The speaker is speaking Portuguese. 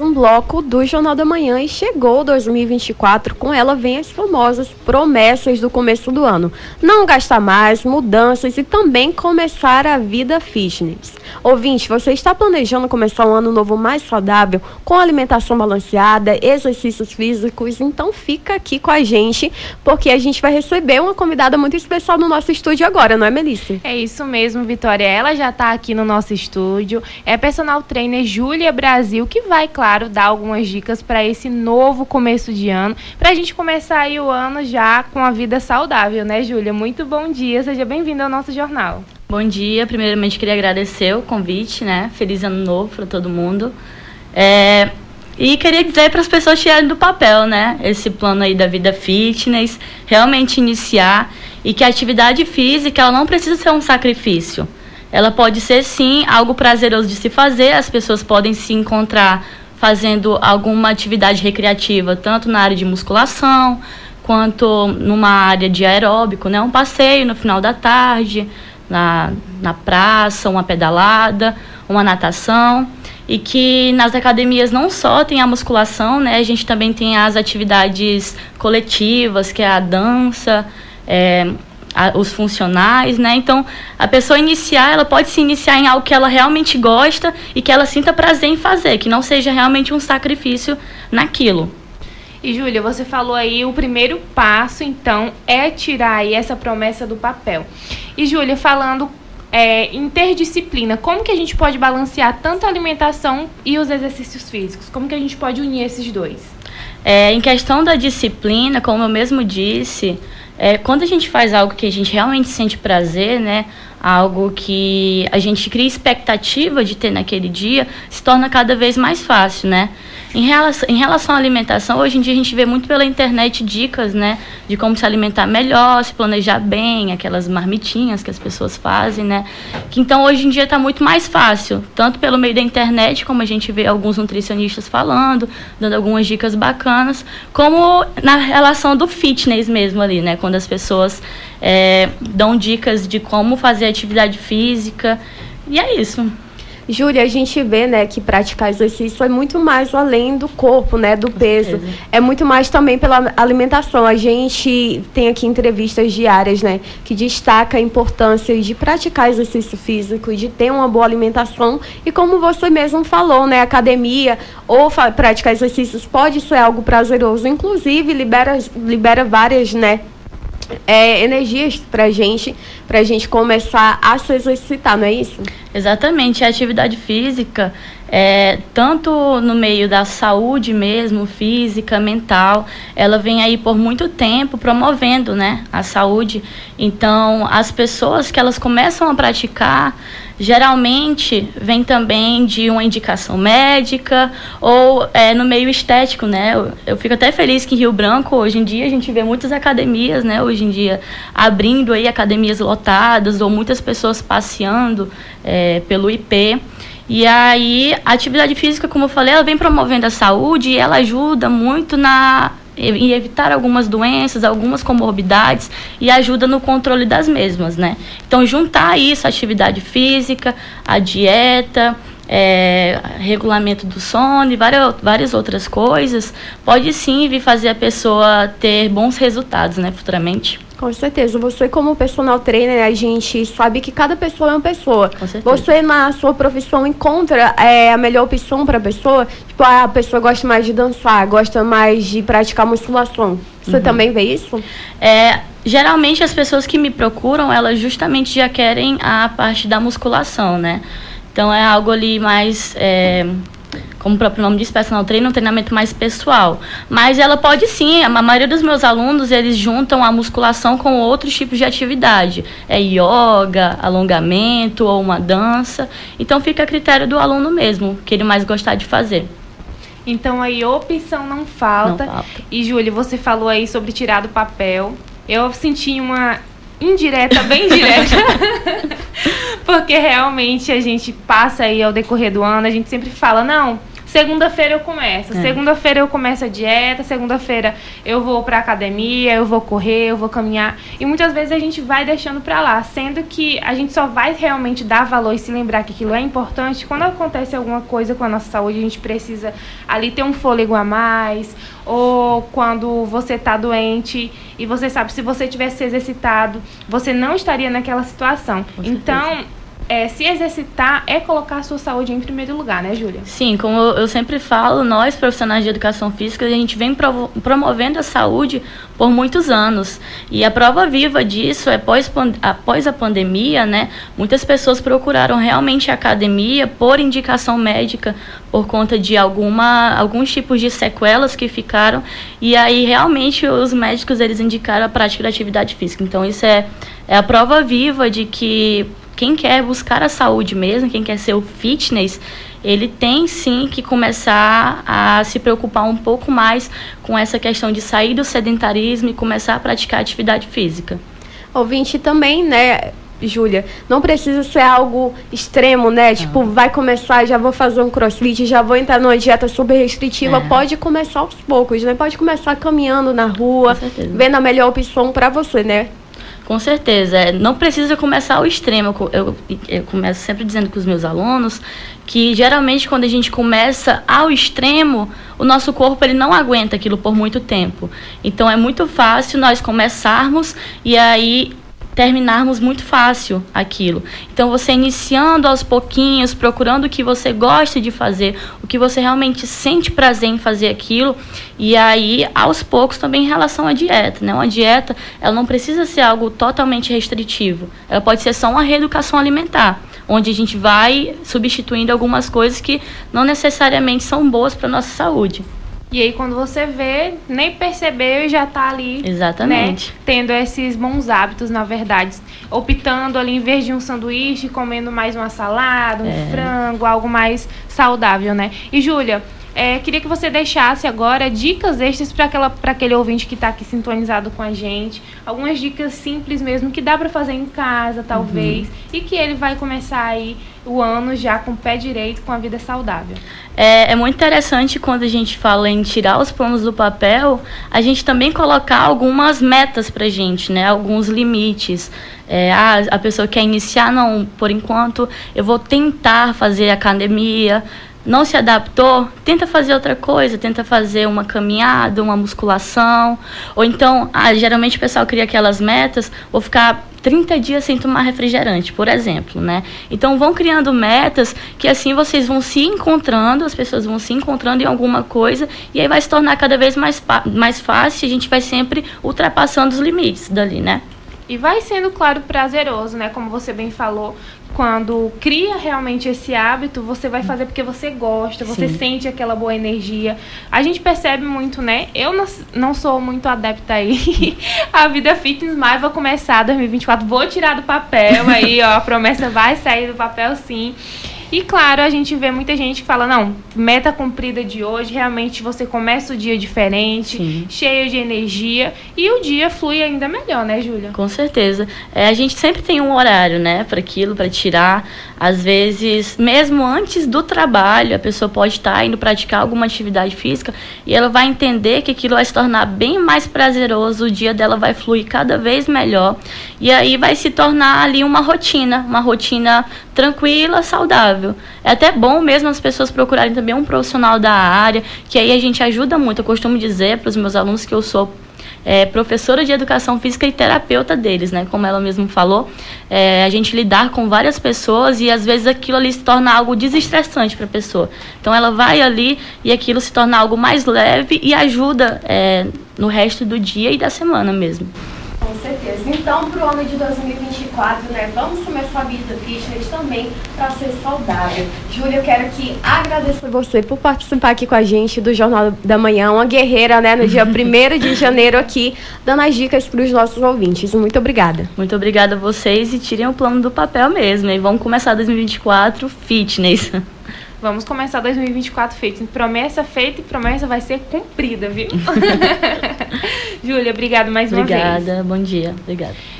um bloco do Jornal da Manhã e chegou 2024, com ela vem as famosas promessas do começo do ano. Não gastar mais, mudanças e também começar a vida fitness. Ouvinte, você está planejando começar um ano novo mais saudável, com alimentação balanceada, exercícios físicos? Então fica aqui com a gente, porque a gente vai receber uma convidada muito especial no nosso estúdio agora, não é, Melissa? É isso mesmo, Vitória. Ela já está aqui no nosso estúdio. É a personal trainer Júlia Brasil, que vai, claro, dar algumas dicas para esse novo começo de ano, para a gente começar aí o ano já com a vida saudável, né, Júlia? Muito bom dia, seja bem-vinda ao nosso jornal. Bom dia, primeiramente queria agradecer o convite, né? Feliz ano novo para todo mundo. E queria dizer para as pessoas tirarem do papel, né? Esse plano aí da vida fitness, realmente iniciar, e que a atividade física, ela não precisa ser um sacrifício. Ela pode ser, sim, algo prazeroso de se fazer. As pessoas podem se encontrar fazendo alguma atividade recreativa, tanto na área de musculação, quanto numa área de aeróbico, né? Um passeio no final da tarde, na praça, uma pedalada, uma natação. E que nas academias não só tem a musculação, né? A gente também tem as atividades coletivas, que é a dança, os funcionais, né? Então, a pessoa ela pode se iniciar em algo que ela realmente gosta e que ela sinta prazer em fazer, que não seja realmente um sacrifício naquilo. E, Júlia, você falou aí, o primeiro passo, então, é tirar aí essa promessa do papel. E, Júlia, falando em ter disciplina, como que a gente pode balancear tanto a alimentação e os exercícios físicos? Como que a gente pode unir esses dois? Em questão da disciplina, como eu mesmo disse, quando a gente faz algo que a gente realmente sente prazer, né, algo que a gente cria expectativa de ter naquele dia, se torna cada vez mais fácil, né? Em relação à alimentação, hoje em dia a gente vê muito pela internet dicas, né, de como se alimentar melhor, se planejar bem, aquelas marmitinhas que as pessoas fazem, né? Que então hoje em dia está muito mais fácil, tanto pelo meio da internet, como a gente vê alguns nutricionistas falando, dando algumas dicas bacanas, como na relação do fitness mesmo ali, né? Quando as pessoas dão dicas de como fazer atividade física, e é isso. Júlia, a gente vê, né, que praticar exercício é muito mais além do corpo, né, do peso. É muito mais também pela alimentação. A gente tem aqui entrevistas diárias, né, que destaca a importância de praticar exercício físico, de ter uma boa alimentação. E como você mesmo falou, né, academia ou praticar exercícios pode ser algo prazeroso. Inclusive, libera várias, né, energias pra gente começar a se exercitar, não é isso? Exatamente, a atividade física, tanto no meio da saúde mesmo, física, mental, ela vem aí por muito tempo promovendo, né, a saúde. Então, as pessoas que elas começam a praticar, geralmente vem também de uma indicação médica ou no meio estético, né? Eu fico até feliz que em Rio Branco, hoje em dia, a gente vê muitas academias, né? Hoje em dia, abrindo aí academias lotadas ou muitas pessoas passeando pelo IP. E aí, a atividade física, como eu falei, ela vem promovendo a saúde e ela ajuda muito em evitar algumas doenças, algumas comorbidades, e ajuda no controle das mesmas, né? Então, juntar isso, a atividade física, a dieta, regulamento do sono e várias outras coisas, pode sim vir fazer a pessoa ter bons resultados, né, futuramente. Com certeza. Você, como personal trainer, a gente sabe que cada pessoa é uma pessoa. Com certeza. Você, na sua profissão, encontra a melhor opção para a pessoa? Tipo, a pessoa gosta mais de dançar, gosta mais de praticar musculação. Você também vê isso? Geralmente, as pessoas que me procuram, elas justamente já querem a parte da musculação, né? Então, é algo ali mais... como o próprio nome diz, personal trainer, um treinamento mais pessoal. Mas ela pode sim, a maioria dos meus alunos, eles juntam a musculação com outros tipos de atividade. Yoga, alongamento ou uma dança. Então fica a critério do aluno mesmo, que ele mais gostar de fazer. Então aí opção não falta. Não falta. E, Júlia, você falou aí sobre tirar do papel. Eu senti uma indireta, bem direta. Porque realmente a gente passa aí ao decorrer do ano, a gente sempre fala, não, segunda-feira eu começo. Segunda-feira eu começo a dieta, segunda-feira eu vou pra academia, eu vou correr, eu vou caminhar. E muitas vezes a gente vai deixando pra lá, sendo que a gente só vai realmente dar valor e se lembrar que aquilo é importante quando acontece alguma coisa com a nossa saúde, a gente precisa ali ter um fôlego a mais, ou quando você tá doente e você sabe, se você tivesse se exercitado, você não estaria naquela situação. Então, se exercitar é colocar a sua saúde em primeiro lugar, né, Júlia? Sim, como eu sempre falo, nós profissionais de educação física, a gente vem promovendo a saúde por muitos anos. E a prova viva disso é após a pandemia, né? Muitas pessoas procuraram realmente a academia por indicação médica, por conta de alguns tipos de sequelas que ficaram. E aí, realmente, os médicos, eles indicaram a prática da atividade física. Então, isso é a prova viva de que quem quer buscar a saúde mesmo, quem quer ser o fitness, ele tem sim que começar a se preocupar um pouco mais com essa questão de sair do sedentarismo e começar a praticar atividade física. Ouvinte também, né, Júlia, não precisa ser algo extremo, né? Tipo, vai começar, já vou fazer um crossfit, já vou entrar numa dieta super restritiva. Pode começar aos poucos, né? Pode começar caminhando na rua, vendo a melhor opção para você, né? Com certeza, não precisa começar ao extremo. Eu começo sempre dizendo com os meus alunos que geralmente quando a gente começa ao extremo, o nosso corpo ele não aguenta aquilo por muito tempo. Então é muito fácil nós começarmos e aí terminarmos muito fácil aquilo. Então você iniciando aos pouquinhos, procurando o que você gosta de fazer, o que você realmente sente prazer em fazer aquilo, e aí aos poucos também em relação à dieta, né? Uma dieta, ela não precisa ser algo totalmente restritivo, ela pode ser só uma reeducação alimentar, onde a gente vai substituindo algumas coisas que não necessariamente são boas para a nossa saúde. E aí, quando você vê, nem percebeu e já tá ali, exatamente, né, tendo esses bons hábitos, na verdade. Optando ali, em vez de um sanduíche, comendo mais uma salada, um frango, algo mais saudável, né? E, Júlia, queria que você deixasse agora dicas extras para aquele ouvinte que está aqui sintonizado com a gente. Algumas dicas simples mesmo, que dá para fazer em casa, talvez, e que ele vai começar aí o ano já com o pé direito, com a vida saudável. É muito interessante quando a gente fala em tirar os planos do papel, a gente também colocar algumas metas pra gente, né? Alguns limites. A pessoa quer iniciar, não, por enquanto eu vou tentar fazer academia. Não se adaptou, tenta fazer outra coisa, tenta fazer uma caminhada, uma musculação. Ou então, geralmente o pessoal cria aquelas metas, vou ficar 30 dias sem tomar refrigerante, por exemplo, né? Então vão criando metas que assim vocês vão se encontrando, as pessoas vão se encontrando em alguma coisa, e aí vai se tornar cada vez mais fácil, a gente vai sempre ultrapassando os limites dali, né? E vai sendo, claro, prazeroso, né? Como você bem falou, quando cria realmente esse hábito, você vai fazer porque você gosta, você sente aquela boa energia. A gente percebe muito, né? Eu não sou muito adepta aí a vida fitness, mas vou começar 2024, vou tirar do papel aí, ó, a promessa vai sair do papel sim. E claro, a gente vê muita gente que fala, não, meta cumprida de hoje, realmente você começa o dia diferente, cheio de energia, e o dia flui ainda melhor, né, Júlia? Com certeza. A gente sempre tem um horário, né, para aquilo, para tirar. Às vezes, mesmo antes do trabalho, a pessoa pode estar indo praticar alguma atividade física e ela vai entender que aquilo vai se tornar bem mais prazeroso, o dia dela vai fluir cada vez melhor, e aí vai se tornar ali uma rotina tranquila, saudável. É até bom mesmo as pessoas procurarem também um profissional da área, que aí a gente ajuda muito. Eu costumo dizer para os meus alunos que eu sou professora de educação física e terapeuta deles, né? Como ela mesma falou, a gente lidar com várias pessoas e às vezes aquilo ali se torna algo desestressante para a pessoa. Então ela vai ali e aquilo se torna algo mais leve e ajuda no resto do dia e da semana mesmo. Com certeza. Então, para o ano de 2024, né, vamos começar a vida fitness também para ser saudável. Júlia, eu quero aqui agradecer você por participar aqui com a gente do Jornal da Manhã, uma guerreira, né, no dia 1º de janeiro aqui, dando as dicas para os nossos ouvintes. Muito obrigada. Muito obrigada a vocês e tirem o plano do papel mesmo. E vamos começar 2024 fitness. Vamos começar 2024 fitness. Promessa feita e promessa vai ser cumprida, viu? Júlia, obrigada mais uma vez. Obrigada, bom dia. Obrigada.